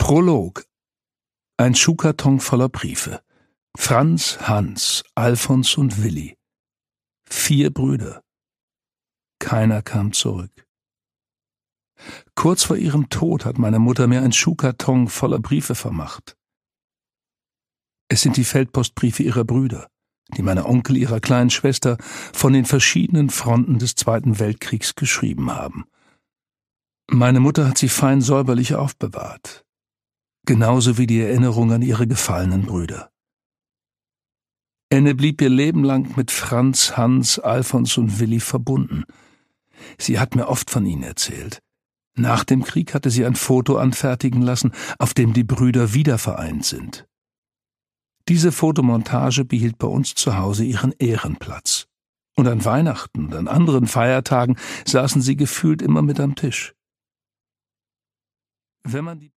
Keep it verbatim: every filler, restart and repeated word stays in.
Prolog. Ein Schuhkarton voller Briefe. Franz, Hans, Alfons und Willi. Vier Brüder. Keiner kam zurück. Kurz vor ihrem Tod hat meine Mutter mir einen Schuhkarton voller Briefe vermacht. Es sind die Feldpostbriefe ihrer Brüder, die meine Onkel ihrer kleinen Schwester von den verschiedenen Fronten des Zweiten Weltkriegs geschrieben haben. Meine Mutter hat sie fein säuberlich aufbewahrt, genauso wie die Erinnerung an ihre gefallenen Brüder. Enne blieb ihr Leben lang mit Franz, Hans, Alfons und Willi verbunden. Sie hat mir oft von ihnen erzählt. Nach dem Krieg hatte sie ein Foto anfertigen lassen, auf dem die Brüder wieder vereint sind. Diese Fotomontage behielt bei uns zu Hause ihren Ehrenplatz. Und an Weihnachten und an anderen Feiertagen saßen sie gefühlt immer mit am Tisch. Wenn man die